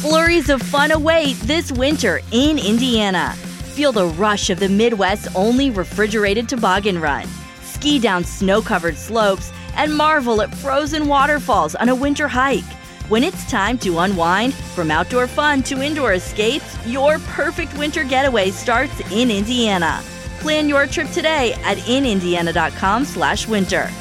Flurries of fun await this winter in Indiana. Feel the rush of the Midwest's only refrigerated toboggan run. Ski down snow-covered slopes and marvel at frozen waterfalls on a winter hike. When it's time to unwind, from outdoor fun to indoor escapes, your perfect winter getaway starts in Indiana. Plan your trip today at inindiana.com/winter.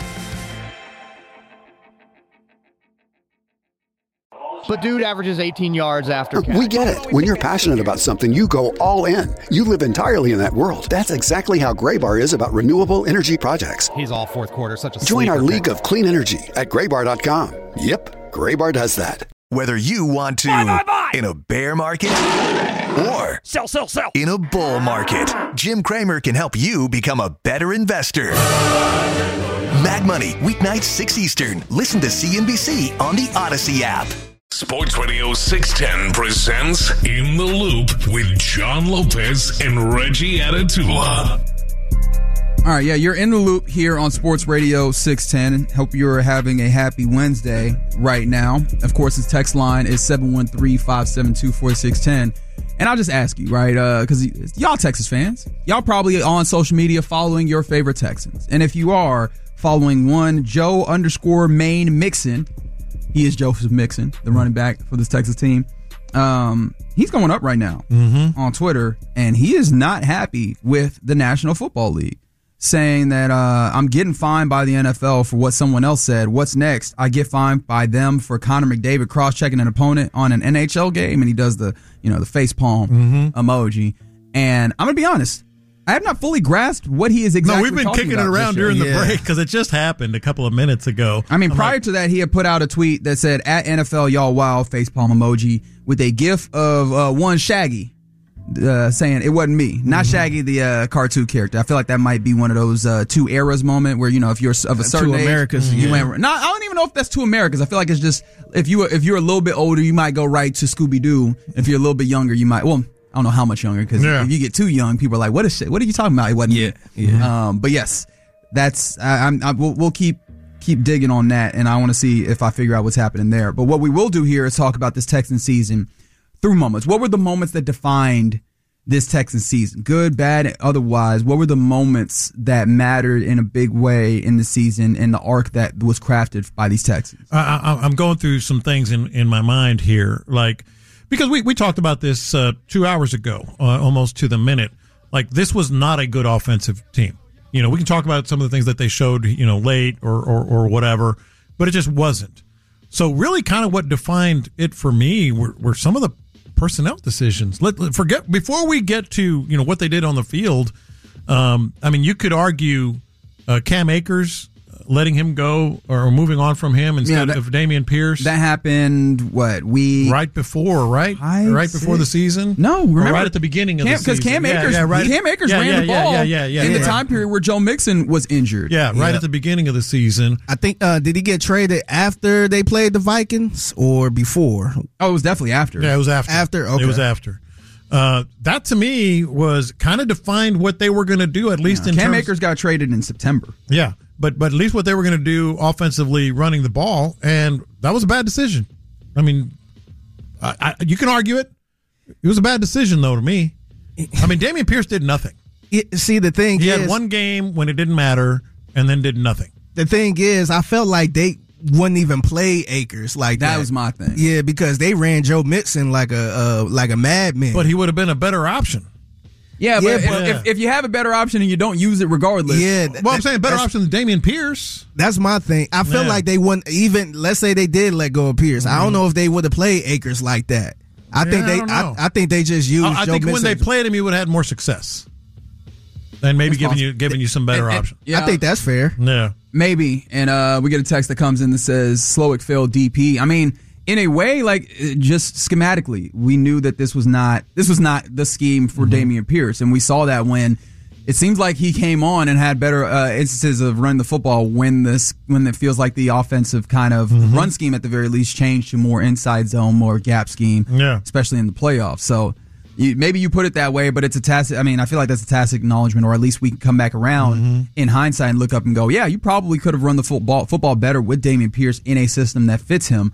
But dude averages 18 yards after catch. We get it. When you're passionate about something, you go all in. You live entirely in that world. That's exactly how Graybar is about renewable energy projects. He's all fourth quarter, such a Join our sleeper league of clean energy at graybar.com. Yep, Graybar does that. Whether you want to in a bear market or sell in a bull market, Jim Cramer can help you become a better investor. Mad Money, weeknights 6 Eastern. Listen to CNBC on the Odyssey app. Sports Radio 610 presents In the Loop with John Lopez and Reggie Atatula. All right, yeah, you're in the loop here on Sports Radio 610. Hope you're having a happy Wednesday right now. Of course, his text line is 713-572-4610. And I'll just ask you, right, because y'all Texas fans, y'all probably on social media following your favorite Texans. And if you are following one Joe_Maine Mixon, he is Joseph Mixon, the running back for this Texas team. He's going up right now on Twitter, and he is not happy with the National Football League, saying that I'm getting fined by the NFL for what someone else said. What's next? I get fined by them for Connor McDavid cross-checking an opponent on an NHL game, and he does the face palm emoji. And I'm going to be honest, I have not fully grasped what he is exactly talking about. No, we've been kicking it around during the break because it just happened a couple of minutes ago. I mean, prior to that, he had put out a tweet that said, at NFL, y'all wow, facepalm emoji, with a gif of one Shaggy saying it wasn't me. Not Shaggy, the cartoon character. I feel like that might be one of those two eras moment where, if you're of a certain age. Two Americas. You went, I don't even know if that's two Americas. I feel like it's just, if you're a little bit older, you might go right to Scooby-Doo. If you're a little bit younger, you might, I don't know how much younger, because if you get too young, people are like, what are you talking about? It wasn't me. But yes, that's we'll keep digging on that, and I want to see if I figure out what's happening there. But what we will do here is talk about this Texan season through moments. What were the moments that defined this Texan season? Good, bad, otherwise. What were the moments that mattered in a big way in the season and the arc that was crafted by these Texans? I'm going through some things in my mind here, because we talked about this 2 hours ago, almost to the minute. This was not a good offensive team. We can talk about some of the things that they showed, late or whatever, but it just wasn't. So really kind of what defined it for me were some of the personnel decisions. Forget before we get to, what they did on the field. You could argue Cam Akers, letting him go or moving on from him instead of Dameon Pierce. That happened, right before the season? No, remember? Right at the beginning of the season. Because Cam Akers ran the ball in the time period where Joe Mixon was injured. Right at the beginning of the season. I think, did he get traded after they played the Vikings or before? Oh, it was definitely after. Yeah, it was after. Okay. It was after. That to me was kind of defined what they were going to do, at least in Cam terms. Akers got traded in September. Yeah. But at least what they were going to do offensively, running the ball, and that was a bad decision. You can argue it. It was a bad decision, though, to me. Dameon Pierce did nothing. See, the thing he had one game when it didn't matter, and then did nothing. The thing is, I felt like they wouldn't even play Akers like that. That was my thing. Yeah, because they ran Joe Mixon like a madman. But he would have been a better option. Yeah, but if you have a better option and you don't use it regardless. Yeah. I'm saying better option than Dameon Pierce. That's my thing. I feel like they wouldn't even, let's say they did let go of Pierce. I don't know if they would have played Akers like that. I think they just used I Joe think Mixon. when they played him, he would have had more success. And maybe giving you some better options. Yeah, I think that's fair. Yeah. Maybe. And we get a text that comes in that says, Slowick failed DP. In a way, just schematically, we knew that this was not the scheme for Dameon Pierce, and we saw that when it seems like he came on and had better instances of running the football when it feels like the offensive kind of run scheme at the very least changed to more inside zone, more gap scheme, especially in the playoffs. So maybe you put it that way, but it's a tacit. I feel like that's a tacit acknowledgement, or at least we can come back around in hindsight and look up and go, yeah, you probably could have run the football better with Dameon Pierce in a system that fits him.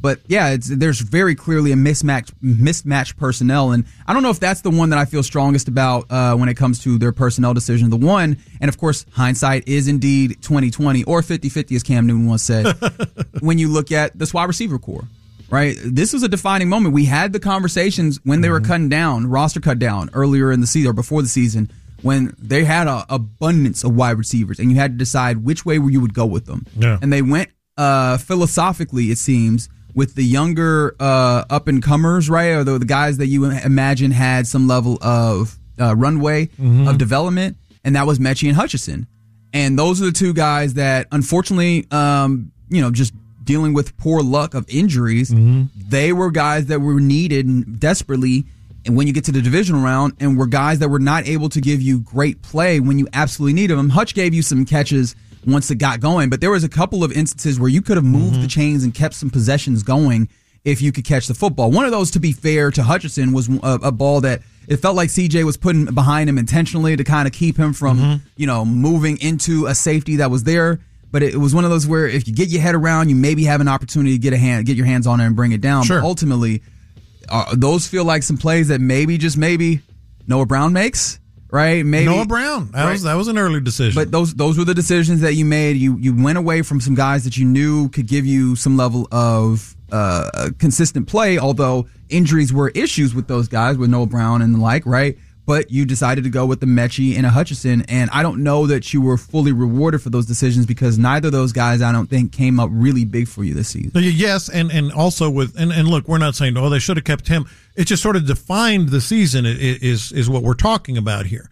But yeah, there's very clearly a mismatched personnel, and I don't know if that's the one that I feel strongest about when it comes to their personnel decision. The one, and of course, hindsight is indeed 20/20 or 50/50, as Cam Newton once said. When you look at the wide receiver core, right? This was a defining moment. We had the conversations when they were cutting down, roster cut down earlier in the season or before the season, when they had an abundance of wide receivers, and you had to decide which way you would go with them. Yeah. And they went philosophically, it seems, with the younger up-and-comers, right, or the guys that you imagine had some level of runway of development, and that was Mechie and Hutchinson. And those are the two guys that, unfortunately, just dealing with poor luck of injuries, they were guys that were needed desperately and when you get to the divisional round, and were guys that were not able to give you great play when you absolutely needed them. Hutch gave you some catches once it got going, but there was a couple of instances where you could have moved the chains and kept some possessions going if you could catch the football. One of those, to be fair to Hutchinson, was a ball that it felt like CJ was putting behind him intentionally to kind of keep him from, moving into a safety that was there. But it was one of those where if you get your head around, you maybe have an opportunity to get your hands on it and bring it down. Sure. But ultimately, those feel like some plays that maybe Noah Brown makes. Right, maybe Noah Brown. That was an early decision. But those were the decisions that you made. You went away from some guys that you knew could give you some level of consistent play. Although injuries were issues with those guys, with Noah Brown and the like, right? But you decided to go with the Mechie and a Hutchinson, and I don't know that you were fully rewarded for those decisions because neither of those guys, I don't think, came up really big for you this season. Yes, and also with and look, we're not saying they should have kept him. It just sort of defined the season is what we're talking about here.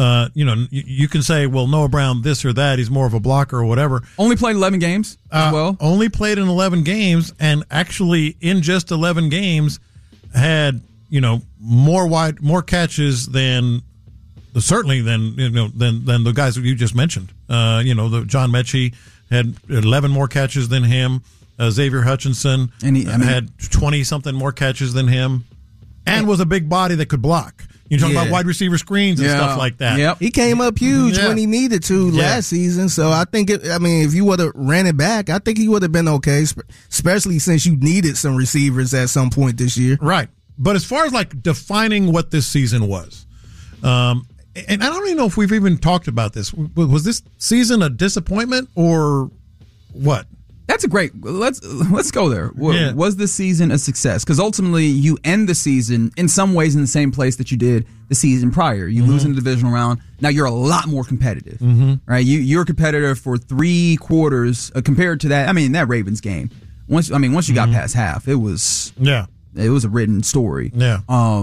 You can say, well, Noah Brown this or that, he's more of a blocker or whatever. Only played 11 games as well. Only played in 11 games, and actually in just 11 games had more catches than the guys that you just mentioned. The John Mechie had 11 more catches than him. Xavier Hutchinson had 20 something more catches than him, and was a big body that could block. You talk about wide receiver screens and stuff like that. Yep. He came up huge when he needed to last season. So I think, if you would have ran it back, I think he would have been okay, especially since you needed some receivers at some point this year. Right. But as far as like defining what this season was, and I don't even know if we've even talked about this. Was this season a disappointment or what? That's a great. Let's go there. Was this season a success? Because ultimately, you end the season in some ways in the same place that you did the season prior. You lose in the divisional round. Now you're a lot more competitive, right? You're a competitor for 3 quarters compared to that. I mean, that Ravens game. Once you got past half, it was It was a written story. Yeah.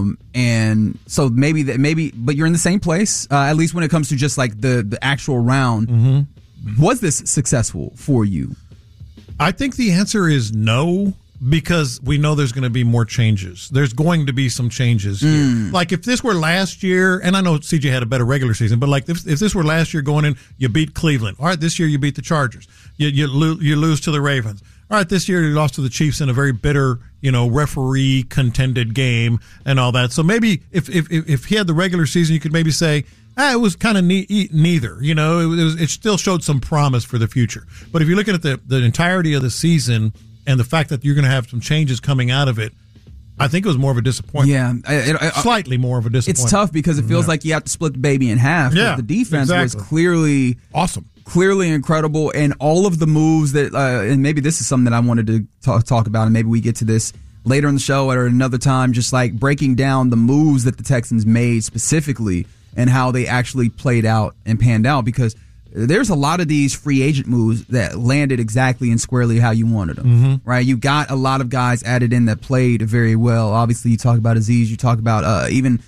And so but you're in the same place, at least when it comes to just like the actual round. Was this successful for you? I think the answer is no, because we know there's going to be more changes. There's going to be some changes here. Like if this were last year, and I know CJ had a better regular season, but like if this were last year going in, you beat Cleveland. All right, this year you beat the Chargers. You lose to the Ravens. All right, this year you lost to the Chiefs in a very bitter, referee contended game and all that. So maybe if he had the regular season, you could maybe say, it was kind of neither. It still showed some promise for the future. But if you're looking at the entirety of the season and the fact that you're going to have some changes coming out of it, I think it was more of a disappointment. Yeah, slightly more of a disappointment. It's tough because it feels like you have to split the baby in half. Yeah, the defense was clearly awesome, clearly incredible, and all of the moves that, and maybe this is something that I wanted to talk about, and maybe we get to this later in the show or another time, just like breaking down the moves that the Texans made specifically and how they actually played out and panned out, because there's a lot of these free agent moves that landed exactly and squarely how you wanted them, right? You got a lot of guys added in that played very well. Obviously, you talk about Azeez, you talk about even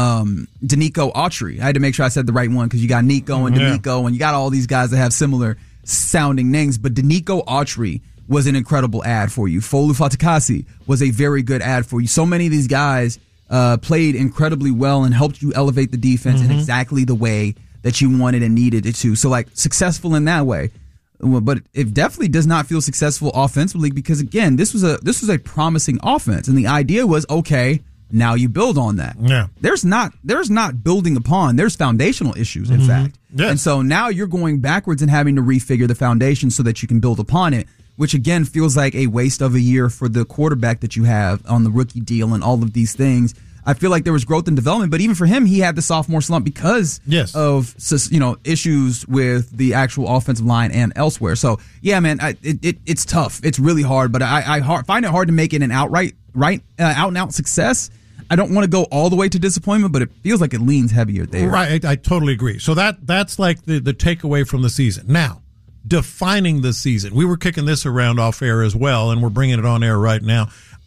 Danico Autry. I had to make sure I said the right one because you got Nico and Danico, and you got all these guys that have similar sounding names. But Danico Autry was an incredible ad for you. Folu Fatukasi was a very good ad for you. So many of these guys played incredibly well and helped you elevate the defense in exactly the way that you wanted and needed it to. So, like, successful in that way. But it definitely does not feel successful offensively because, again, this was a promising offense. And the idea was, okay, now you build on that. Yeah. There's not building upon. There's foundational issues, in fact. Yes. And so now you're going backwards and having to refigure the foundation so that you can build upon it. which again feels like a waste of a year for the quarterback that you have on the rookie deal and all of these things. I feel like there was growth and development, but even for him, he had the sophomore slump because of issues with the actual offensive line and elsewhere. So yeah, man, it's tough. It's really hard, but I find it hard to make it an out and out success. I don't want to go all the way to disappointment, but it feels like it leans heavier there. Right, I totally agree. So that's like the takeaway from the season. Now, defining the season. We were kicking this around off air as well, and we're bringing it on air right now.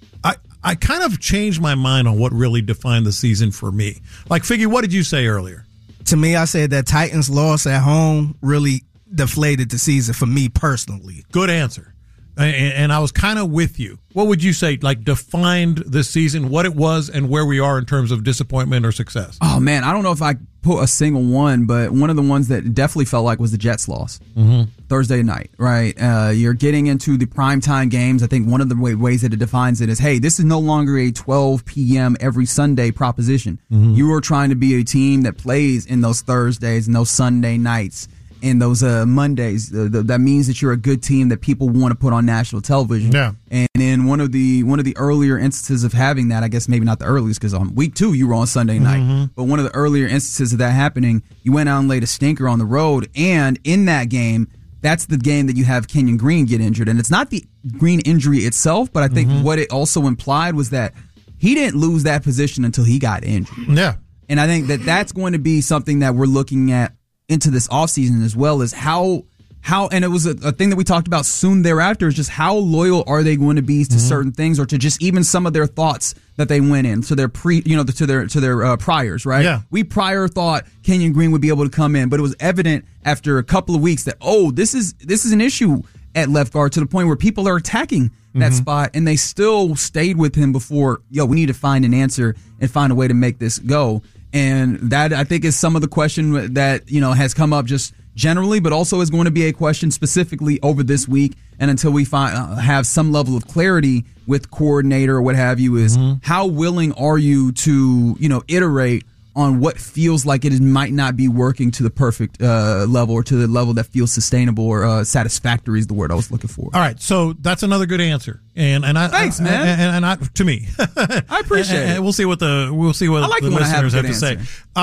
I kind of changed my mind on what really defined the season for me. Like, Figgy, what did you say earlier? To me, I said that Titans' loss at home really deflated the season for me personally. Good answer. And I was kind of with you. What would you say, like, defined this season, what it was, and where we are in terms of disappointment or success? Oh, man, I don't know if I put a single one, but one of the ones that definitely felt like was the Jets loss. Thursday night, right? You're getting into the primetime games. I think one of the ways that it defines it is, hey, this is no longer a 12 p.m. every Sunday proposition. You are trying to be a team that plays in those Thursdays and those Sunday nights and those Mondays. That means that you're a good team that people want to put on national television. Yeah. And in one of the earlier instances of having that, I guess maybe not the earliest because on week 2 you were on Sunday night, but one of the earlier instances of that happening, you went out and laid a stinker on the road, and in that game, that's the game that you have Kenyon Green get injured. And it's not the Green injury itself, but I think what it also implied was that he didn't lose that position until he got injured. Yeah. And I think that that's going to be something that we're looking at into this offseason as well, as how and it was a thing that we talked about soon thereafter, is just how loyal are they going to be to certain things, or to just even some of their thoughts that they went in to their to their priors, right? Yeah. We prior thought Kenyon Green would be able to come in, but it was evident after a couple of weeks that, this is an issue at left guard, to the point where people are attacking that spot, and they still stayed with him before, we need to find an answer and find a way to make this go. And that, I think, is some of the question that, has come up just generally, but also is going to be a question specifically over this week. And until we have some level of clarity with coordinator or what have you, is how willing are you to, iterate on what feels like it might not be working to the perfect level, or to the level that feels sustainable or satisfactory is the word I was looking for. All right, so that's another good answer, and thanks, man. And to me, I appreciate it. And we'll see what the listeners have to say.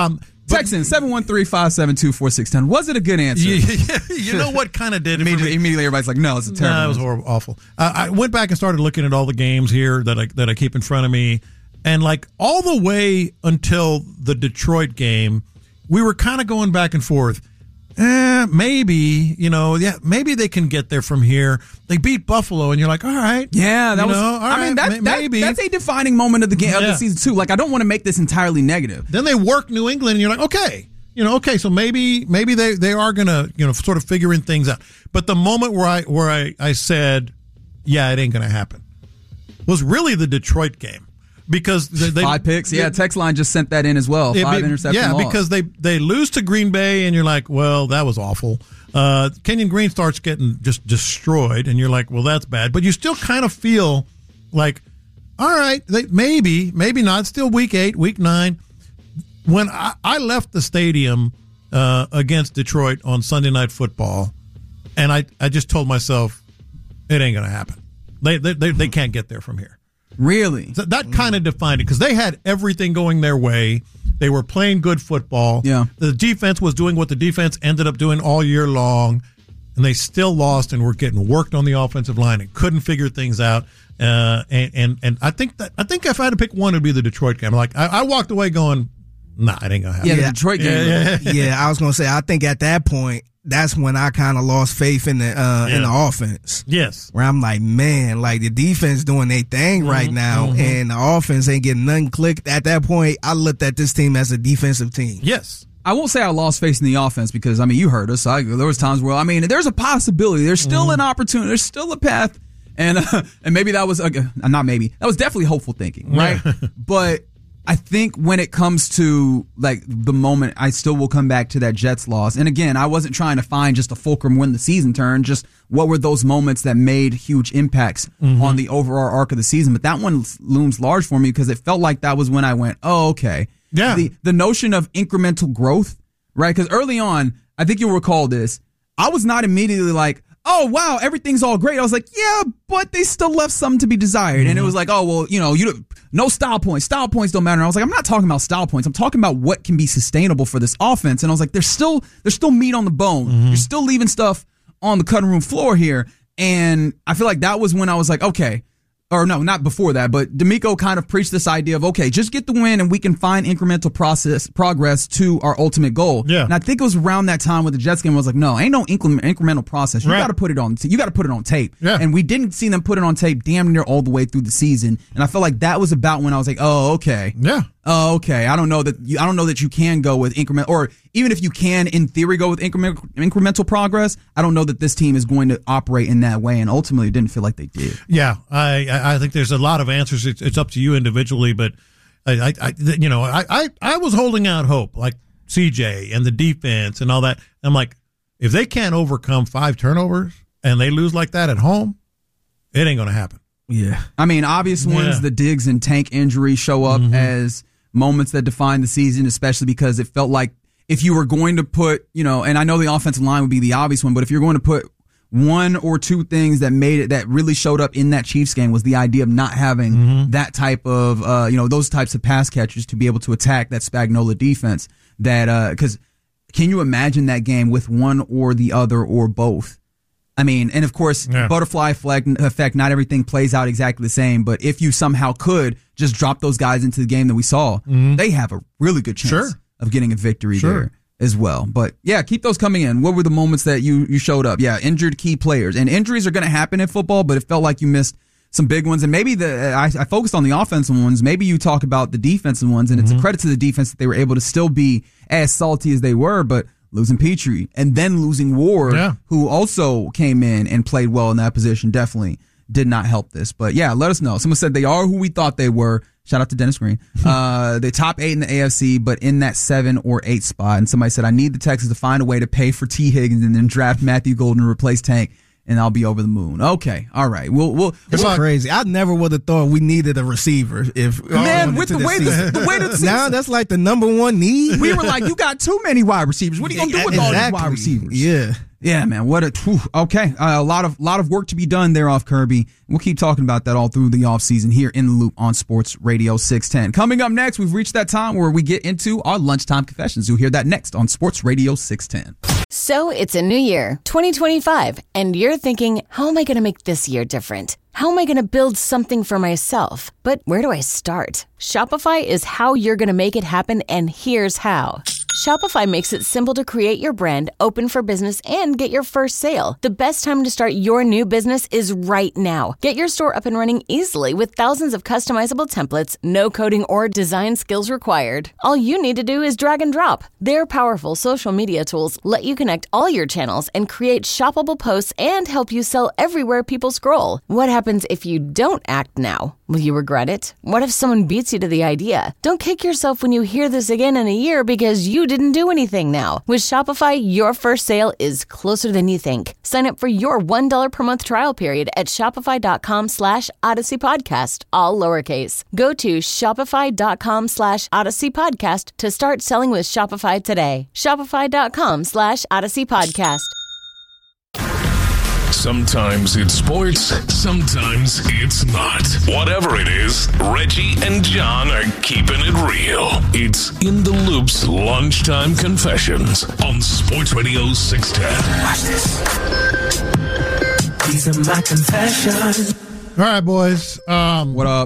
Texan 713-572-4610. Was it a good answer? You know what kind of did it? Immediately, everybody's like, "No, it's a terrible." No, it was horrible, awful. I went back and started looking at all the games here that I keep in front of me. And like all the way until the Detroit game, we were kind of going back and forth. Maybe, maybe they can get there from here. They beat Buffalo, and you're like, all right. Yeah, that was. All right, maybe. That's a defining moment of the game of the season too. Like, I don't want to make this entirely negative. Then they work New England, and you're like, okay. So maybe they are gonna, sort of figuring things out. But the moment where I said, yeah, it ain't gonna happen, was really the Detroit game. Because they 5 picks, text line just sent that in as well. 5 interception loss. Because they lose to Green Bay, and you're like, well, that was awful. Kenyon Green starts getting just destroyed, and you're like, well, that's bad. But you still kind of feel like, all right, maybe not. Still week 8, week 9. When I left the stadium against Detroit on Sunday Night Football, and I just told myself, it ain't going to happen. They can't get there from here. Really? That kind of defined it, because they had everything going their way. They were playing good football. Yeah. The defense was doing what the defense ended up doing all year long, and they still lost and were getting worked on the offensive line and couldn't figure things out. And I think if I had to pick one, it would be the Detroit game. Like I walked away going, nah, it ain't gonna happen. Yeah, the Detroit game. Yeah, I was gonna say, I think at that point, that's when I kind of lost faith in the offense. Yes. Where I'm like, man, like the defense doing their thing right now, and the offense ain't getting nothing clicked. At that point, I looked at this team as a defensive team. Yes. I won't say I lost faith in the offense, because, you heard us. There was times where, there's a possibility. There's still an opportunity. There's still a path. And maybe that was, not maybe, that was definitely hopeful thinking, right? But I think when it comes to like the moment, I still will come back to that Jets loss. And again, I wasn't trying to find just a fulcrum when the season turned, just what were those moments that made huge impacts on the overall arc of the season. But that one looms large for me, because it felt like that was when I went, oh, okay. Yeah. The notion of incremental growth, right? Because early on, I think you'll recall this, I was not immediately like, oh, wow, everything's all great. I was like, yeah, but they still left something to be desired. And it was like, oh, well, no style points. Style points don't matter. And I was like, I'm not talking about style points. I'm talking about what can be sustainable for this offense. And I was like, there's still meat on the bone. You're still leaving stuff on the cutting room floor here. And I feel like that was when I was like, okay. Or no, not before that, but D'Amico kind of preached this idea of, okay, just get the win and we can find incremental progress to our ultimate goal. Yeah. And I think it was around that time with the Jets game, I was like, no, ain't no incremental process. You got to put it on. You got to put it on tape. Yeah. And we didn't see them put it on tape damn near all the way through the season. And I felt like that was about when I was like, oh, okay. Yeah. Oh, okay. I don't know that you can go with increment, or even if you can, in theory, go with incremental progress. I don't know that this team is going to operate in that way, and ultimately, it didn't feel like they did. Yeah, I think there's a lot of answers. It's up to you individually, but I was holding out hope, like CJ and the defense and all that. I'm like, if they can't overcome 5 turnovers and they lose like that at home, it ain't going to happen. Yeah. I mean, obvious ones, the Diggs and Tank injury show up as moments that define the season, especially because it felt like if you were going to put, and I know the offensive line would be the obvious one, but if you're going to put one or two things that made it, that really showed up in that Chiefs game, was the idea of not having that type of, those types of pass catchers to be able to attack that Spagnuolo defense. Because can you imagine that game with one or the other or both? I mean, and of course, butterfly effect, not everything plays out exactly the same, but if you somehow could just drop those guys into the game that we saw, they have a really good chance of getting a victory there as well. But yeah, keep those coming in. What were the moments that you showed up? Yeah, injured key players. And injuries are going to happen in football, but it felt like you missed some big ones. And maybe I focused on the offensive ones. Maybe you talk about the defensive ones, and it's a credit to the defense that they were able to still be as salty as they were, but losing Petrie and then losing Ward, who also came in and played well in that position, definitely did not help this. But yeah, let us know. Someone said they are who we thought they were. Shout out to Dennis Green. The top 8 in the AFC, but in that 7 or 8 spot. And somebody said, I need the Texans to find a way to pay for T. Higgins and then draft Matthew Golden to replace Tank, and I'll be over the moon. Okay, all right. It's crazy. I never would have thought we needed a receiver. With the way the season, now that's like the number one need. We were like, you got too many wide receivers. What are you gonna do with all these wide receivers? Yeah, man. Okay. A lot of work to be done there off Kirby. We'll keep talking about that all through the offseason here in the Loop on Sports Radio 610. Coming up next, we've reached that time where we get into our lunchtime confessions. You'll hear that next on Sports Radio 610. So it's a new year, 2025, and you're thinking, how am I going to make this year different? How am I going to build something for myself? But where do I start? Shopify is how you're going to make it happen, and here's how. Shopify makes it simple to create your brand, open for business, and get your first sale. The best time to start your new business is right now. Get your store up and running easily with thousands of customizable templates, no coding or design skills required. All you need to do is drag and drop. Their powerful social media tools let you connect all your channels and create shoppable posts and help you sell everywhere people scroll. What happens if you don't act now? Will you regret it? What if someone beats you to the idea? Don't kick yourself when you hear this again in a year because you didn't do anything now. With Shopify, your first sale is closer than you think. Sign up for your $1 per month trial period at shopify.com/Odyssey Podcast, all lowercase. Go to shopify.com/Odyssey Podcast to start selling with Shopify today. Shopify.com/Odyssey Podcast. Sometimes it's sports, sometimes it's not. Whatever it is, Reggie and John are keeping it real. It's In the Loop's Lunchtime Confessions on Sports Radio 610. Watch this. These are my confessions. All right, boys. What up?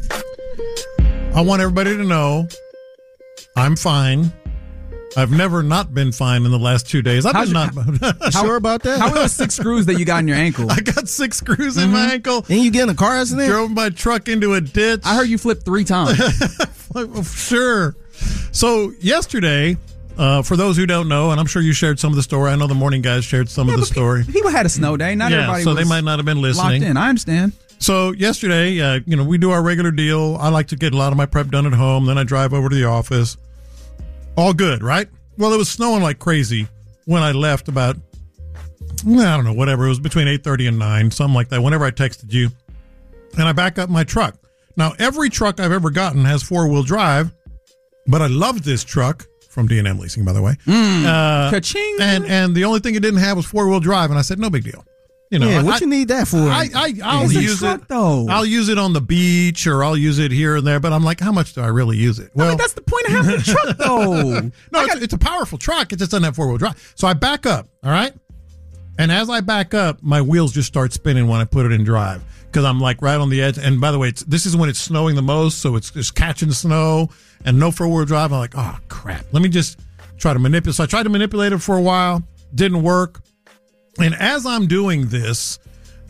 I want everybody to know I'm fine. I've never not been fine in the last 2 days. Sure about that? How are those 6 screws that you got in your ankle? I got 6 screws in my ankle. And you get in a car accident? Drove my truck into a ditch. I heard you flipped 3 times. Sure. So yesterday, for those who don't know, and I'm sure you shared some of the story. I know the morning guys shared some of the story. People had a snow day. Not everybody so was they might not have been listening. Locked in. I understand. So yesterday, we do our regular deal. I like to get a lot of my prep done at home. Then I drive over to the office. All good, right? Well, it was snowing like crazy when I left about, I don't know, whatever. It was between 8:30 and 9, something like that, whenever I texted you. And I back up my truck. Now, every truck I've ever gotten has 4-wheel drive, but I love this truck, from D&M Leasing, by the way. Ka-ching. And the only thing it didn't have was 4-wheel drive. And I said, no big deal. You know, what you need that for? I'll use it though. I'll use it on the beach, or I'll use it here and there. But I'm like, how much do I really use it? Well, that's the point of having a truck, though. No, it's a powerful truck. It just doesn't have 4-wheel drive. So I back up. All right, and as I back up, my wheels just start spinning when I put it in drive because I'm like right on the edge. And by the way, this is when it's snowing the most, so it's just catching snow and no 4-wheel drive. I'm like, oh crap. Let me just try to manipulate. So I tried to manipulate it for a while. Didn't work. And as I'm doing this,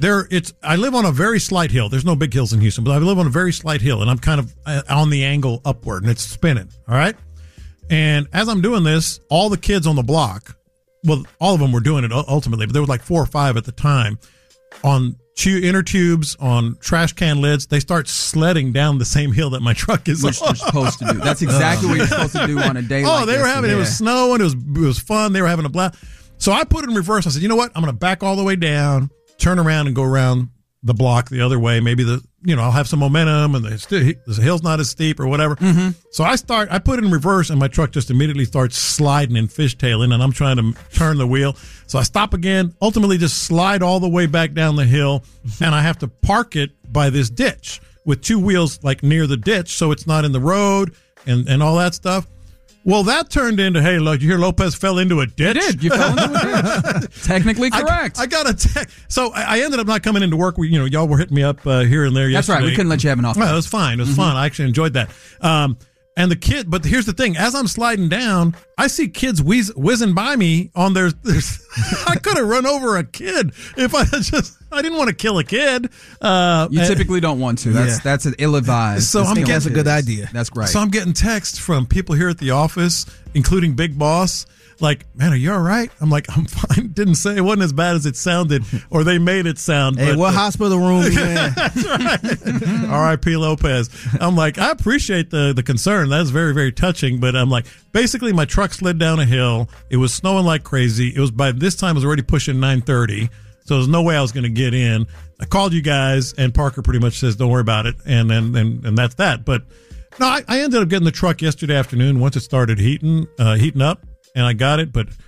I live on a very slight hill. There's no big hills in Houston, but I live on a very slight hill, and I'm kind of on the angle upward, and it's spinning. All right. And as I'm doing this, all the kids on the block, well, all of them were doing it ultimately, but there were like 4 or 5 at the time on inner tubes, on trash can lids. They start sledding down the same hill that my truck is Which you're supposed to do. That's exactly what you're supposed to do on a day like this. They were having, it was snowing. It was fun. They were having a blast. So I put it in reverse. I said, you know what? I'm going to back all the way down, turn around and go around the block the other way. Maybe I'll have some momentum and the hill's not as steep or whatever. Mm-hmm. So I put it in reverse and my truck just immediately starts sliding and fishtailing, and I'm trying to turn the wheel. So I stop again, ultimately just slide all the way back down the hill, and I have to park it by this ditch with 2 wheels like near the ditch so it's not in the road and all that stuff. Well, that turned into, hey, look, you hear Lopez fell into a ditch? You did. You fell into a ditch. Technically correct. I got a text. So I ended up not coming into work. Y'all were hitting me up here and there yesterday. That's right. We couldn't let you have an off. Well, it was fine. It was fun. I actually enjoyed that. And the kid, but here's the thing. As I'm sliding down, I see kids whizzing by me on their I could have run over a kid if I didn't want to kill a kid. You typically don't want to. That's an ill-advised. So that's a good idea. That's great. So I'm getting texts from people here at the office, including Big Boss, like, man, are you all right? I'm like, I'm fine. Didn't say it wasn't as bad as it sounded, or they made it sound. Hey, what hospital room you in? That's right. R.I.P. Lopez. I'm like, I appreciate the concern. That's very, very touching. But I'm like, basically, my truck slid down a hill. It was snowing like crazy. It was by this time, it was already pushing 9:30. So there's no way I was going to get in. I called you guys, and Parker pretty much says, don't worry about it. And that's that. But no, I ended up getting the truck yesterday afternoon once it started heating up. And I got it, but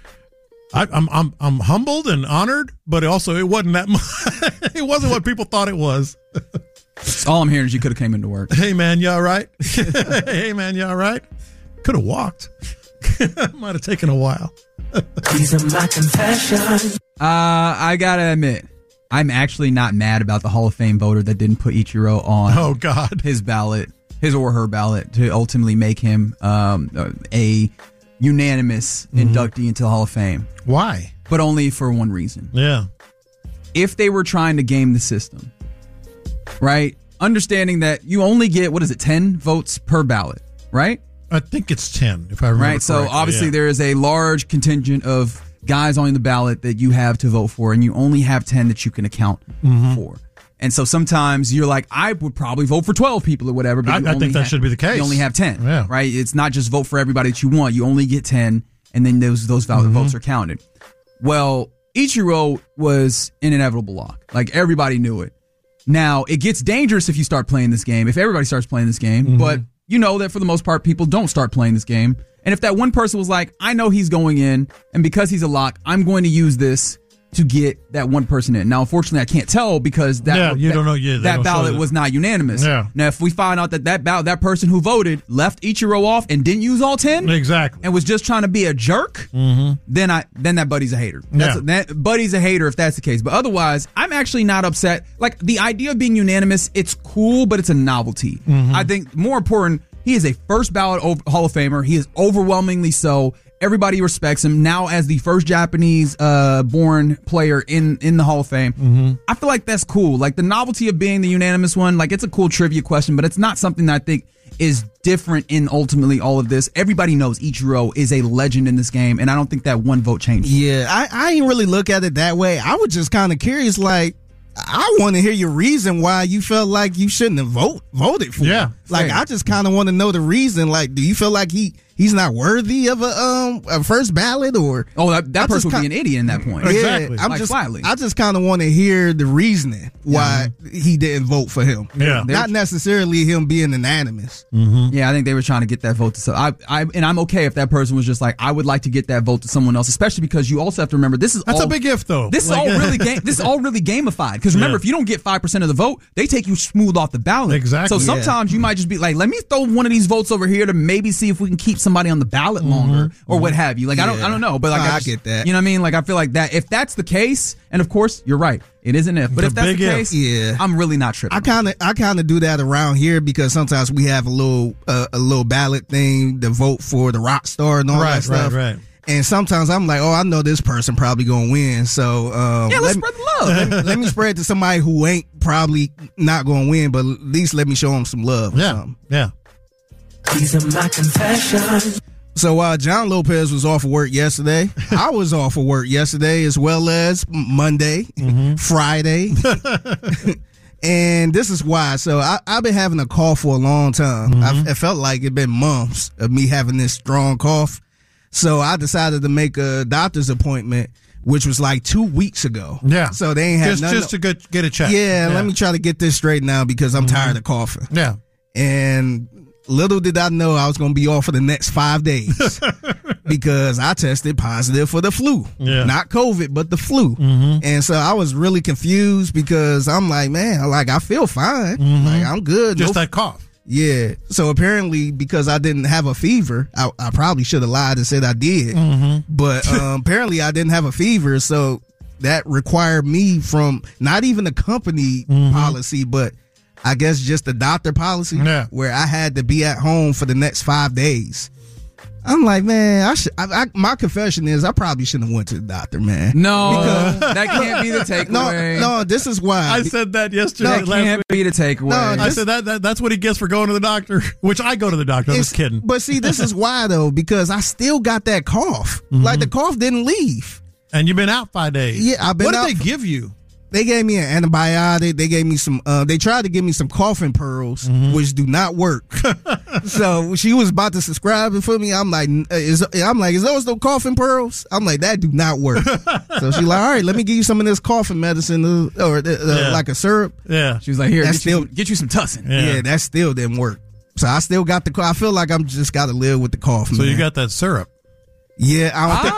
I'm humbled and honored, but also it wasn't that much. It wasn't what people thought it was. All I'm hearing is you could have came into work. Hey man, you all right? Hey man, you all right? Could have walked. Might have taken a while. These are my confessions. I gotta admit, I'm actually not mad about the Hall of Fame voter that didn't put Ichiro on his ballot, his or her ballot, to ultimately make him a unanimous inductee into the Hall of Fame. Why? But only for one reason. Yeah. If they were trying to game the system, right? Understanding that you only get, 10 votes per ballot, right? I think it's 10, if I remember correctly. So obviously there is a large contingent of guys on the ballot that you have to vote for, and you only have 10 that you can account for. And so sometimes you're like, I would probably vote for 12 people or whatever. But I think that should be the case. You only have 10, right? It's not just vote for everybody that you want. You only get 10, and then those votes are counted. Well, Ichiro was an inevitable lock. Like, everybody knew it. Now, it gets dangerous if you start playing this game, if everybody starts playing this game. But you know that for the most part, people don't start playing this game. And if that one person was like, I know he's going in, and because he's a lock, I'm going to use this to get that one person in. Now, unfortunately, I can't tell because that ballot was not unanimous. Yeah. Now, if we find out that person who voted left Ichiro off and didn't use all 10, exactly, and was just trying to be a jerk, then that buddy's a hater. That buddy's a hater if that's the case. But otherwise, I'm actually not upset. Like, the idea of being unanimous, it's cool, but it's a novelty. I think more important, he is a first ballot Hall of Famer. He is overwhelmingly so. Everybody respects him now as the first Japanese born player in the Hall of Fame. I feel like that's cool. Like, the novelty of being the unanimous one, like, it's a cool trivia question, but it's not something that I think is different in ultimately all of this. Everybody knows Ichiro is a legend in this game, and I don't think that one vote changes. Yeah, I ain't really look at it that way. I was just kind of curious, like, I want to hear your reason why you felt like you shouldn't have voted for him. Yeah. Like, I just kind of want to know the reason. Like, do you feel like he he's not worthy of a first ballot, or that person would be an idiot in that point. Exactly. Yeah, I just kind of want to hear the reasoning why he didn't vote for him. Yeah, not necessarily him being unanimous. Mm-hmm. Yeah, I think they were trying to get that vote to. So I'm okay if that person was just like, I would like to get that vote to someone else, especially because you also have to remember that's a big if though. This is all really gamified because remember, if you don't get 5% of the vote, they take you smooth off the ballot. Exactly. So sometimes you might just be like, let me throw one of these votes over here to maybe see if we can keep somebody on the ballot longer or what have you. Like I don't know, but like I get that. You know what I mean? Like I feel like that if that's the case, and of course you're right, it is an if. But if that's the case, I'm really not tripping. I kind of do that around here because sometimes we have a little ballot thing to vote for the rock star and all that stuff. Right. And sometimes I'm like, I know this person probably gonna win. So let's spread the love. let me spread to somebody who ain't probably not gonna win, but at least let me show them some love. Or something. Yeah. These are my confessions. So John Lopez was off of work yesterday. I was off of work yesterday as well as Monday, Friday. And this is why. So I've been having a cough for a long time. I felt like it been months of me having this strong cough. So I decided to make a doctor's appointment, which was like 2 weeks ago. Yeah. So they ain't had just to get a check. Yeah, let me try to get this straight now because I'm tired of coughing. Yeah. And little did I know I was going to be off for the next 5 days because I tested positive for the flu. Yeah. Not COVID, but the flu. And so I was really confused because I'm like, man, like I feel fine. Like I'm good. Just that cough. Yeah. So apparently, because I didn't have a fever, I probably should have lied and said I did. But apparently, I didn't have a fever. So that required me from not even a company policy, but I guess just the doctor policy where I had to be at home for the next 5 days. I'm like, man, my confession is I probably shouldn't have went to the doctor, man. No, that can't be the takeaway. No, this is why. I said that yesterday. That can't be the takeaway. No, I said that's what he gets for going to the doctor, which I go to the doctor. I'm just kidding. But see, this is why, though, because I still got that cough. Like the cough didn't leave. And you've been out 5 days. Yeah, I've been out. What did they give you? They gave me an antibiotic. They gave me some. They tried to give me some coughing pearls, which do not work. So she was about to prescribe it for me. I'm like, is those the coughing pearls? I'm like, that do not work. So she's like, all right, let me give you some of this coughing medicine or like a syrup. Yeah. She was like, here, get you some Tussin. Yeah, that still didn't work. So I still got the. I feel like I'm just got to live with the cough. So you got that syrup. Yeah,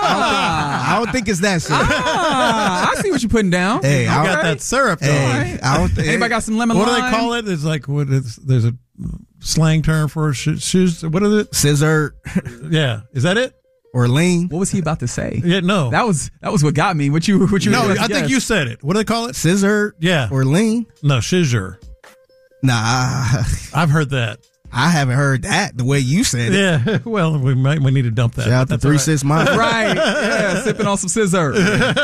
I don't think it's that syrup. I see what you're putting down. Hey, you got that syrup, though. Hey, I don't think. Anybody got some lemon What lime? do they call it? It's like there's a slang term for shoes. What is it? Scissor. Yeah, is that it? Or lean? What was he about to say? Yeah, no. That was what got me. What you? No, I think you said it. What do they call it? Scissor. Yeah. Or lean? No, scissor. Nah, I've heard that. I haven't heard that the way you said it. Yeah, well, we need to dump that. Shout out to 3 6 Mile. Right. Yeah, sipping on some scissor.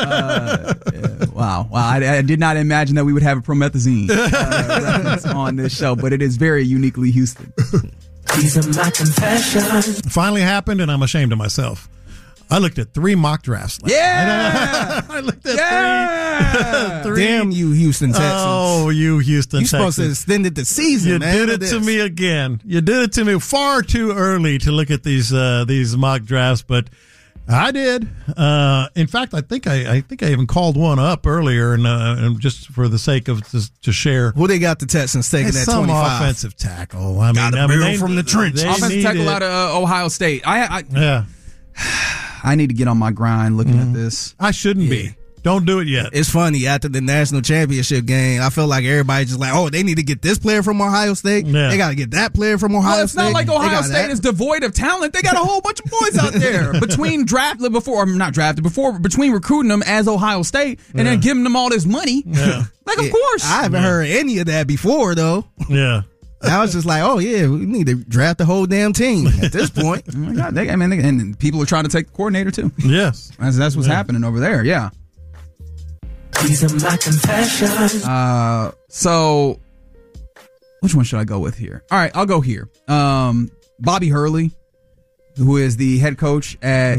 Wow. I did not imagine that we would have a promethazine reference on this show, but it is very uniquely Houston. These are my confessions. Finally happened, and I'm ashamed of myself. I looked at 3 mock drafts. Yeah! I looked at 3. Damn you, Houston Texans. Oh, you Houston Texans. You're supposed to extend it the season, you man. You did it to me again. You did it to me far too early to look at these mock drafts, but I did. In fact, I think I even called one up earlier, and just for the sake of to share. Who they got the Texans taking at 25? Some offensive tackle. I mean, from the trench. Offensive tackle out of Ohio State. Yeah. I need to get on my grind looking at this. I shouldn't be. Don't do it yet. It's funny, after the national championship game, I feel like everybody just like, they need to get this player from Ohio State. Yeah. They got to get that player from Ohio State. It's not like Ohio State is devoid of talent. They got a whole bunch of boys out there between recruiting them as Ohio State and then giving them all this money. Yeah. Of course. I haven't heard any of that before, though. Yeah. I was just like, we need to draft the whole damn team at this point. Oh my God, and people are trying to take the coordinator too. Yes, that's what's happening over there. Yeah. These are my confessions. So which one should I go with here? All right, I'll go here. Bobby Hurley, who is the head coach at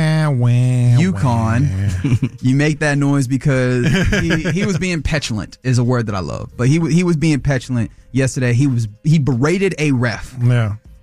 UConn. You make that noise because he was being petulant, is a word that I love. But he was being petulant yesterday. He berated a ref. Yeah.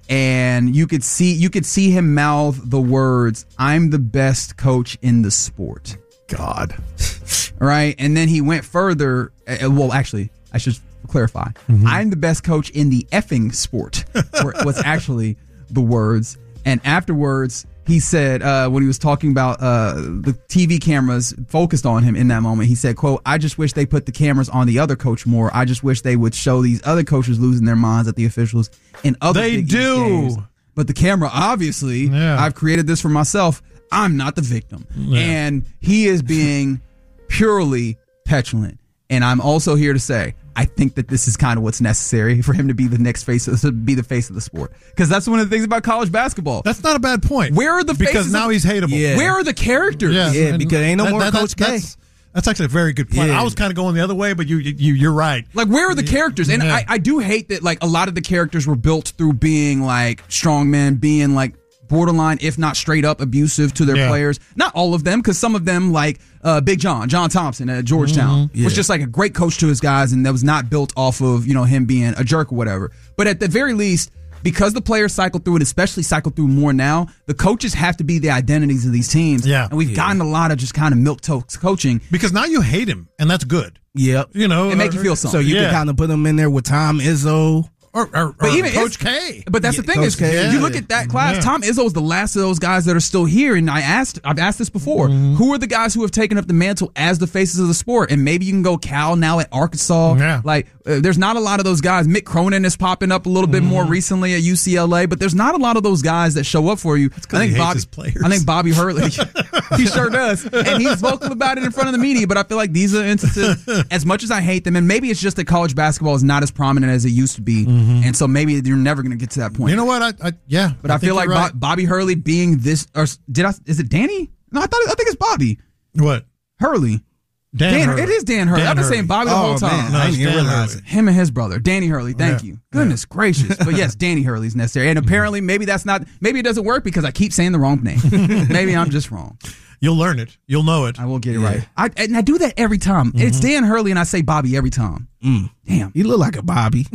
and you could see him mouth the words, "I'm the best coach in the sport." God. Right? And then he went further. Well, actually, I should clarify. "I'm the best coach in the effing sport," was actually the words. And afterwards, he said, when he was talking about the TV cameras focused on him in that moment, he said, quote, "I just wish they put the cameras on the other coach more. I just wish they would show these other coaches losing their minds at the officials in other Big East games. But the camera, obviously, I've created this for myself. I'm not the victim." And he is being purely petulant. And I'm also here to say, I think that this is kind of what's necessary for him to be the next face of the sport. Because that's one of the things about college basketball. That's not a bad point. Where are the faces? Because now he's hateable. Yeah. Where are the characters? Yeah, because ain't no more Coach K. That's actually a very good point. Yeah. I was kind of going the other way, but you're right. Like, where are the characters? And I do hate that, like, a lot of the characters were built through being, like, strongmen, being, like, borderline, if not straight up, abusive to their players. Not all of them, because some of them, like Big John Thompson at Georgetown, was just like a great coach to his guys, and that was not built off of, him being a jerk or whatever. But at the very least, because the players cycle through, and especially cycle through more now, the coaches have to be the identities of these teams. Yeah. And we've gotten a lot of just kind of milquetoast coaching. Because now you hate him, and that's good. Yep. It make you feel something. So you can kind of put them in there with Tom Izzo. But even Coach K. But that's the thing is, you look at that class. Tom Izzo is the last of those guys that are still here. And I've asked this before. Who are the guys who have taken up the mantle as the faces of the sport? And maybe you can go Cal now at Arkansas. Yeah. Like, there's not a lot of those guys. Mick Cronin is popping up a little bit more recently at UCLA, but there's not a lot of those guys that show up for you. I think Bobby Hurley, he sure does, and he's vocal about it in front of the media. But I feel like these are instances. As much as I hate them, and maybe it's just that college basketball is not as prominent as it used to be. And so maybe you're never going to get to that point. You know what? But I feel like Bobby Hurley being this, or is it Danny? No, I think it's Bobby. What? Hurley. Dan Hurley. It is Dan Hurley. I've been saying Bobby the whole time. No, I didn't realize it. Him and his brother, Danny Hurley. Thank you. Goodness gracious. But yes, Danny Hurley's necessary. And apparently maybe it doesn't work because I keep saying the wrong name. Maybe I'm just wrong. You'll learn it. You'll know it. I will get it right. I do that every time. It's Dan Hurley and I say Bobby every time. Damn. You look like a Bobby.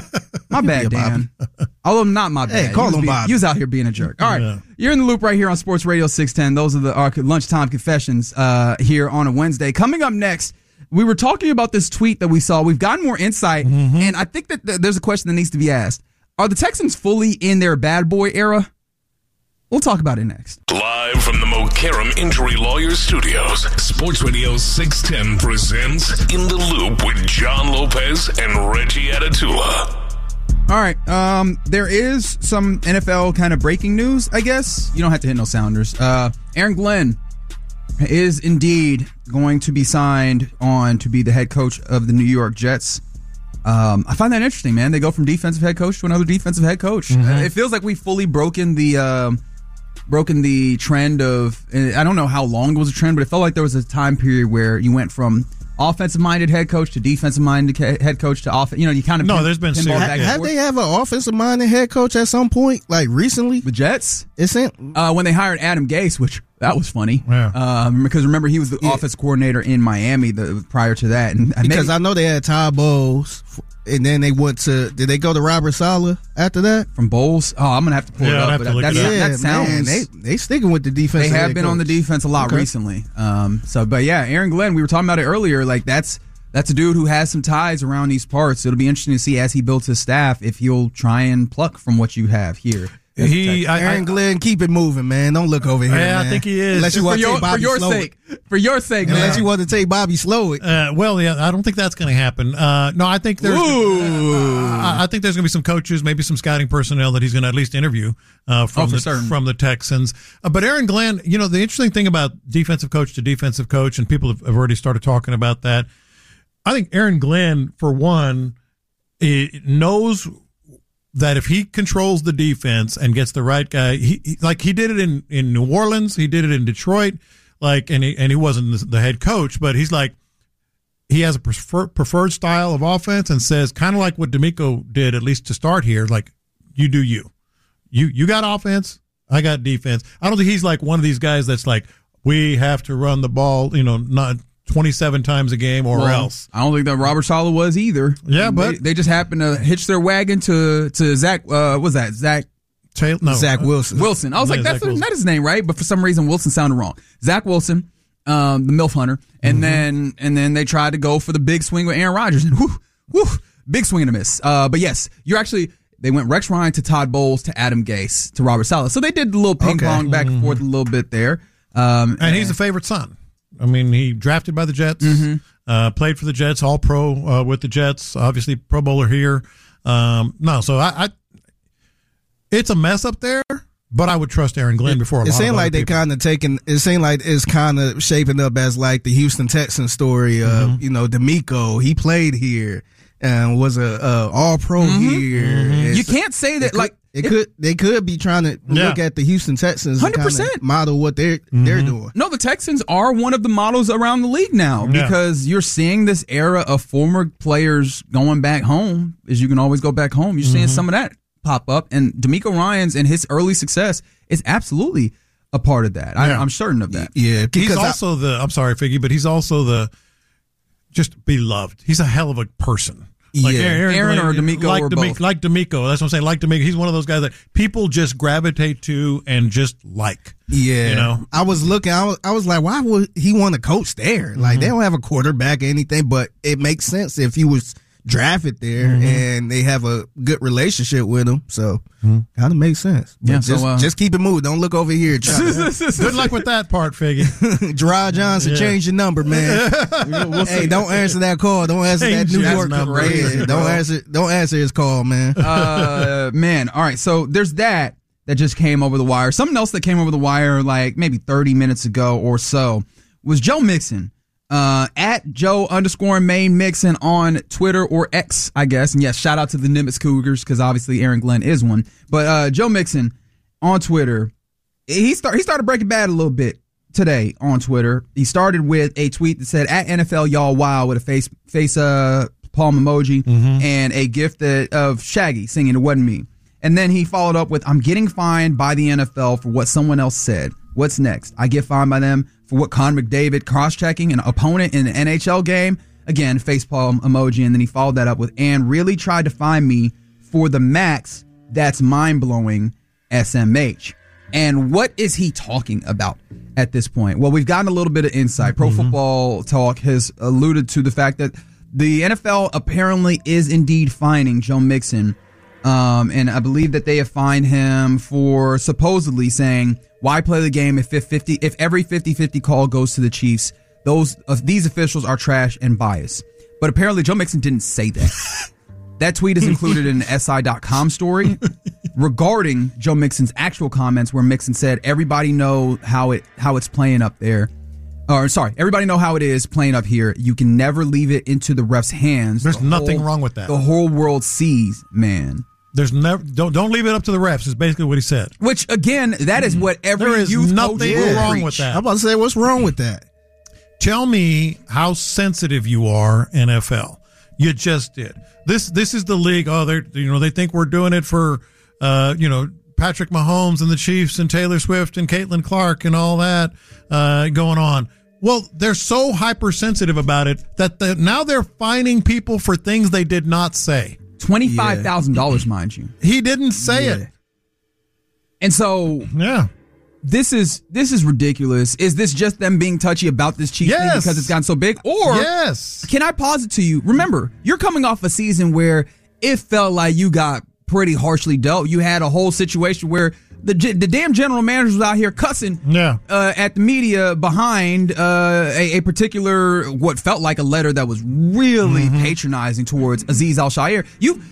My bad, Dan. Although not my bad. Hey, call him Bobby. He was out here being a jerk. All right. You're in the loop right here on Sports Radio 610. Those are our lunchtime confessions here on a Wednesday. Coming up next, we were talking about this tweet that we saw. We've gotten more insight, and I think that there's a question that needs to be asked. Are the Texans fully in their bad boy era? We'll talk about it next. Live from the Mokaram Injury Lawyers Studios, Sports Radio 610 presents In the Loop with John Lopez and Reggie Atatula. All right. There is some NFL kind of breaking news, I guess. You don't have to hit no sounders. Aaron Glenn is indeed going to be signed on to be the head coach of the New York Jets. I find that interesting, man. They go from defensive head coach to another defensive head coach. It feels like we've fully broken the trend of, I don't know how long it was a trend, but it felt like there was a time period where you went from offensive-minded head coach to defensive-minded head coach to offense. You kind of there's been have they have an offensive-minded head coach at some point, like recently? The Jets? Isn't when they hired Adam Gase, which that was funny. Yeah. Because remember he was the offense coordinator in Miami prior to that, and because I know they had Todd Bowles. And then they went to, did they go to Robert Saleh after that? From Bowles? Oh, I'm going to have to pull it up. That sounds. Man, they sticking with the defense. They have been on the defense a lot recently. But yeah, Aaron Glenn, we were talking about it earlier. Like that's a dude who has some ties around these parts. It'll be interesting to see as he builds his staff if he'll try and pluck from what you have here. Aaron Glenn, keep it moving, man. Don't look over here. Yeah, man. I think he is. Unless you want to take Bobby For your sake, man. Unless you want to take Bobby Slowick. I don't think that's going to happen. No, I think there's. I think there's going to be some coaches, maybe some scouting personnel that he's going to at least interview from the Texans. But Aaron Glenn, the interesting thing about defensive coach to defensive coach, and people have already started talking about that. I think Aaron Glenn, for one, knows that if he controls the defense and gets the right guy, he did it in New Orleans, he did it in Detroit, and he wasn't the head coach, but he's like, he has a preferred style of offense and says, kind of like what D'Amico did, at least to start here, like, you do you got offense, I got defense. I don't think he's like one of these guys that's like, we have to run the ball, not 27 times a game or else. I don't think that Robert Saleh was either. Yeah, but they just happened to hitch their wagon to Zach. Zach Taylor? No, Zach Wilson. Wilson. I was like, Zach that's Wilson. not his name, right? But for some reason, Wilson sounded wrong. Zach Wilson, the MILF hunter, and then they tried to go for the big swing with Aaron Rodgers, and whoo, big swing and a miss. But yes, they went Rex Ryan to Todd Bowles to Adam Gase to Robert Saleh. So they did a little ping pong back and forth a little bit there. And he's the favorite son. I mean, he drafted by the Jets, played for the Jets, all pro with the Jets, obviously Pro Bowler here. It's a mess up there, but I would trust Aaron Glenn before a lot It of seemed other like they people. kind of it seemed like it's kind of shaping up as like the Houston Texans story of, D'Amico. He played here and was a all-pro here. And You can't say that, they could be trying to look at the Houston Texans and 100%. kind of model what they're doing. No, the Texans are one of the models around the league now because you're seeing this era of former players going back home. As you can always go back home. You're seeing some of that pop up, and D'Amico Ryans and his early success is absolutely a part of that. I'm certain of that. Yeah, He's also I'm sorry, Figgy, but he's also the just beloved. He's a hell of a person. Like Aaron or D'Amico or both. Like D'Amico. That's what I'm saying. Like D'Amico. He's one of those guys that people just gravitate to and just like. Yeah. I was looking, I was like, why would he want to coach there? Like, they don't have a quarterback or anything, but it makes sense if he was drafted there and they have a good relationship with him. So, kind of makes sense. But just keep it moving. Don't look over here. Good luck with that part, Figgy. Gerard Johnson, change your number, man. Hey, don't answer that call. Don't answer that New York number. Yeah, don't answer his call, man. Man, all right. So there's that just came over the wire. Something else that came over the wire like maybe 30 minutes ago or so was Joe Mixon. At Joe_Maine Mixon on Twitter or X, I guess. And yes, shout out to the Nimitz Cougars because obviously Aaron Glenn is one. But Joe Mixon on Twitter, he started breaking bad a little bit today on Twitter. He started with a tweet that said, at NFL y'all wow, with a face palm emoji and a gift of Shaggy singing It Wasn't Me. And then he followed up with, I'm getting fined by the NFL for what someone else said. What's next? I get fined by them for what Connor McDavid cross-checking an opponent in an NHL game? Again, facepalm emoji, and then he followed that up with, and really tried to find me for the max. That's mind-blowing, SMH. And what is he talking about at this point? Well, we've gotten a little bit of insight. Pro Football Talk has alluded to the fact that the NFL apparently is indeed fining Joe Mixon. And I believe that they have fined him for supposedly saying, why play the game if every 50-50 call goes to the Chiefs? These officials are trash and biased. But apparently Joe Mixon didn't say that. That tweet is included in an SI.com story regarding Joe Mixon's actual comments where Mixon said, everybody know how it's playing up there. Everybody know how it is playing up here. You can never leave it into the ref's hands. There's nothing wrong with that. The whole world sees, man. There's never don't leave it up to the refs. Is basically what he said. Which again, that is what every youth coach nothing wrong with that. I'm about to say, what's wrong with that? Tell me how sensitive you are, NFL. You just did. This is the league. Oh, they think we're doing it for Patrick Mahomes and the Chiefs and Taylor Swift and Caitlin Clark and all that going on. Well, they're so hypersensitive about it that now they're fining people for things they did not say. $25,000, mind you. He didn't say it. And so, this is ridiculous. Is this just them being touchy about this Chiefs thing because it's gotten so big? Or can I pause it to you? Remember, you're coming off a season where it felt like you got pretty harshly dealt. You had a whole situation where the damn general manager was out here cussing at the media behind a particular, what felt like a letter that was really patronizing towards Azeez Al-Shaair.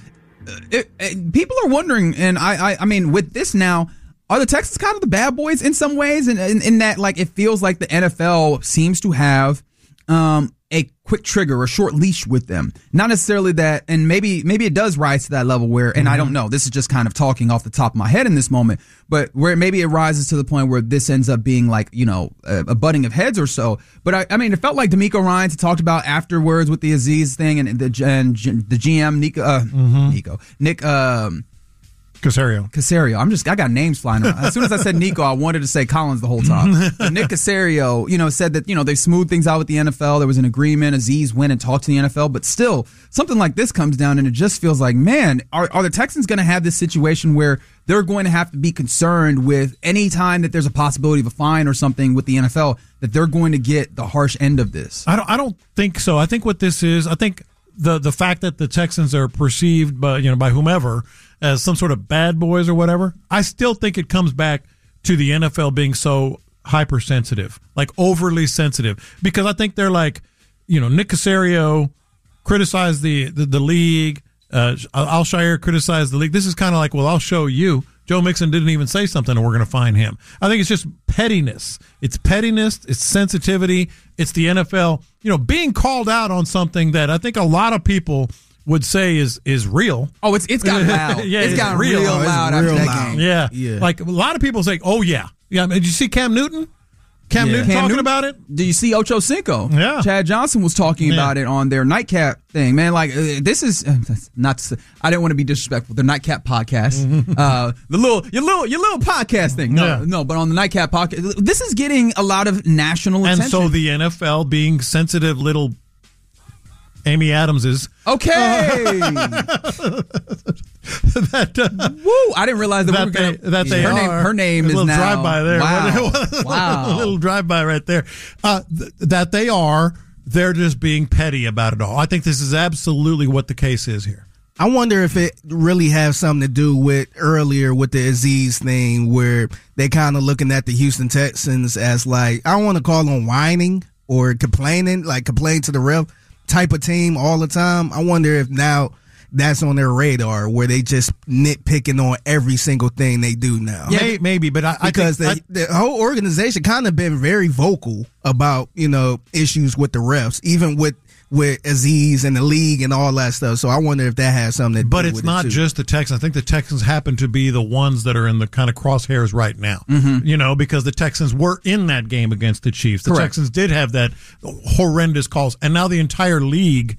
People are wondering, and I mean, with this now, are the Texans kind of the bad boys in some ways? And in that, like, it feels like the NFL seems to have a quick trigger, a short leash with them. Not necessarily that, and maybe it does rise to that level where, and I don't know, this is just kind of talking off the top of my head in this moment, but where maybe it rises to the point where this ends up being like, a butting of heads or so. But I mean, it felt like D'Amico Ryans had talked about afterwards with the Azeez thing and the GM, Nick, Caserio. I got names flying around. As soon as I said Nico, I wanted to say Collins the whole time. But Nick Caserio, said that, they smoothed things out with the NFL. There was an agreement. Aziz went and talked to the NFL. But still, something like this comes down and it just feels like, man, are the Texans going to have this situation where they're going to have to be concerned with any time that there's a possibility of a fine or something with the NFL, that they're going to get the harsh end of this? I don't think so. I think what this is, I think the fact that the Texans are perceived by whomever as some sort of bad boys or whatever, I still think it comes back to the NFL being so hypersensitive, like overly sensitive, because I think they're like, Nick Caserio criticized the league, Al-Shaair criticized the league. This is kind of like, well, I'll show you. Joe Mixon didn't even say something and we're going to fine him. I think it's just pettiness. It's pettiness. It's sensitivity. It's the NFL, being called out on something that I think a lot of people would say is real. Oh, it's gotten loud. Yeah, it's gotten real loud after that game. Yeah. Like a lot of people say, oh yeah. Did you see Cam Newton? Cam Newton about it? Do you see Ocho Cinco? Yeah. Chad Johnson was talking about it on their Nightcap thing. Man, like, this is not, I didn't want to be disrespectful. Their Nightcap podcast. Your little podcast thing. No, but on the Nightcap podcast, this is getting a lot of national attention. And so the NFL being sensitive little Amy Adamses. Okay. Woo! I didn't realize her name is now. A little drive-by there. Wow. A little drive-by right there. They're just being petty about it all. I think this is absolutely what the case is here. I wonder if it really has something to do with earlier with the Aziz thing, where they kind of looking at the Houston Texans as like, I don't want to call them whining or complaining, like complain to the ref type of team all the time. I wonder if now that's on their radar, where they just nitpicking on every single thing they do now. Yeah, maybe, but I because think the whole organization kind of been very vocal about issues with the refs, even with Aziz and the league and all that stuff. So I wonder if that has something to do with it. But it's not just the Texans. I think the Texans happen to be the ones that are in the kind of crosshairs right now. Because the Texans were in that game against the Chiefs. The Texans did have that horrendous calls, and now the entire league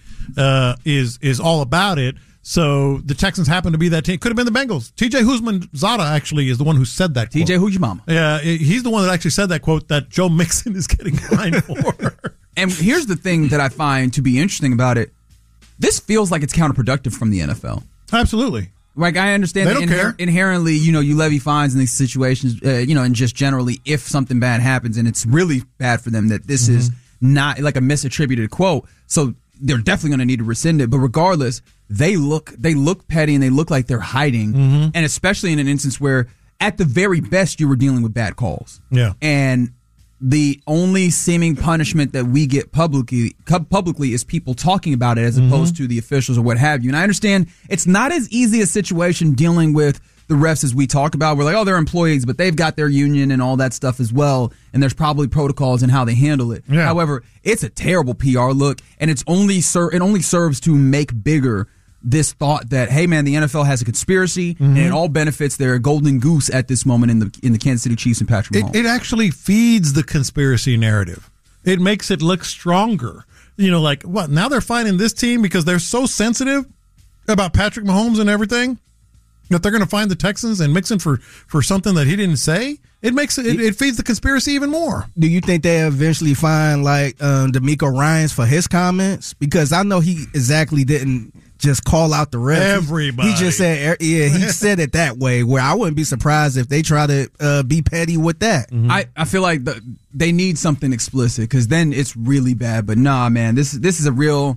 is all about it. So the Texans happen to be that team. Could have been the Bengals. TJ Houshmandzadeh actually is the one who said that quote. TJ Who's Your Mama? Yeah, he's the one that actually said that quote that Joe Mixon is getting fined for. And here's the thing that I find to be interesting about it. This feels like it's counterproductive from the NFL. Absolutely. Like, I understand that inherently, you levy fines in these situations, and just generally if something bad happens and it's really bad for them, that this is not like a misattributed quote. So they're definitely going to need to rescind it. But regardless, they look petty and they look like they're hiding. And especially in an instance where at the very best you were dealing with bad calls. Yeah. And the only seeming punishment that we get publicly is people talking about it as opposed to the officials or what have you. And I understand it's not as easy a situation dealing with the refs as we talk about. We're like, oh, they're employees, but they've got their union and all that stuff as well. And there's probably protocols in how they handle it. Yeah. However, it's a terrible PR look, and it only serves to make bigger this thought that, hey man, the NFL has a conspiracy and it all benefits their golden goose at this moment in the Kansas City Chiefs and Patrick Mahomes. It actually feeds the conspiracy narrative. It makes it look stronger. Like, what, now they're fighting this team because they're so sensitive about Patrick Mahomes and everything that they're going to find the Texans and Mixon for something that he didn't say? It makes it feeds the conspiracy even more. Do you think they eventually find like DeMeco Ryans for his comments? Because I know he exactly didn't just call out the ref. Everybody. He just said, he said it that way, where I wouldn't be surprised if they try to be petty with that. I feel like they need something explicit, because then it's really bad. But nah, man, this is a real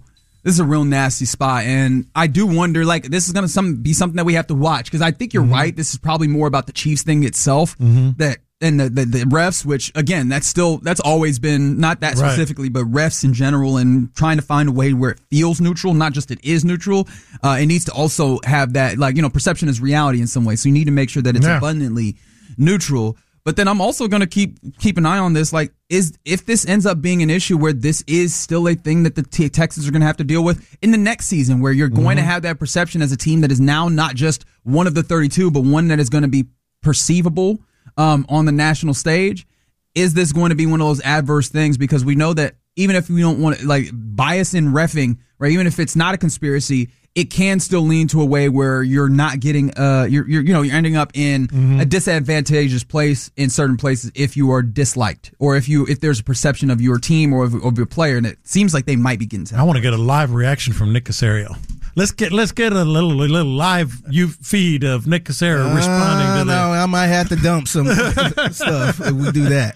nasty spot. And I do wonder, like, this is going to be something that we have to watch, because I think you're right. This is probably more about the Chiefs thing itself and the refs, which again, that's always been not that specifically, but refs in general, and trying to find a way where it feels neutral, not just it is neutral. It needs to also have that, like, perception is reality in some way. So you need to make sure that it's abundantly neutral. But then I'm also going to keep an eye on this. Like, if this ends up being an issue where this is still a thing that the Texans are going to have to deal with in the next season, where you're going to have that perception as a team that is now not just one of the 32, but one that is going to be perceivable on the national stage, is this going to be one of those adverse things? Because we know that even if we don't want to, like, bias in reffing, right, even if it's not a conspiracy, it can still lean to a way where you're not getting you're ending up in a disadvantageous place in certain places if you are disliked, or if there's a perception of your team or of your player, and it seems like they might be getting to that. I want to get a live reaction from Nick Caserio. Let's get a little live feed of Nick Caserio responding to that. No, I might have to dump some stuff if we do that.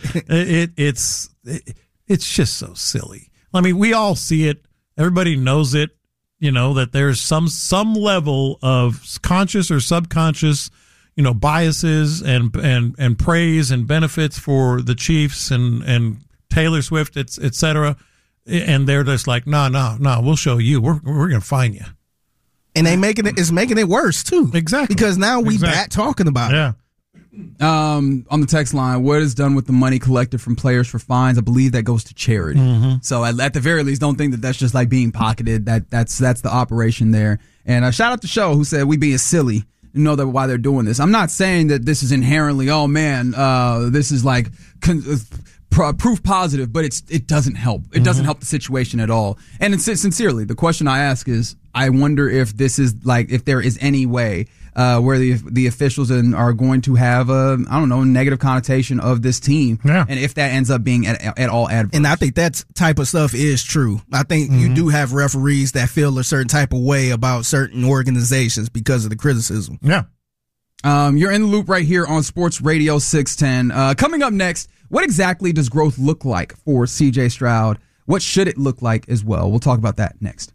It's just so silly. I mean, we all see it. Everybody knows it. That there's some level of conscious or subconscious, biases and praise and benefits for the Chiefs and Taylor Swift, et cetera. And they're just like, no, we'll show you. We're going to find you. And it's making it worse too. Exactly. Because now we back talking about it. On the text line, what is done with the money collected from players for fines? I believe that goes to charity. So at the very least, don't think that that's just like being pocketed. That's the operation there. And shout out to Show, who said we being silly. You know that why they're doing this. I'm not saying that this is inherently, this is like proof positive, but it doesn't help. It doesn't help the situation at all. And sincerely, the question I ask is, I wonder if this is like, if there is any way where the officials are going to have a negative connotation of this team, and if that ends up being at all adverse. And I think that type of stuff is true. I think you do have referees that feel a certain type of way about certain organizations because of the criticism. Yeah. You're in the loop right here on Sports Radio 610. Coming up next, what exactly does growth look like for CJ Stroud? What should it look like as well? We'll talk about that next.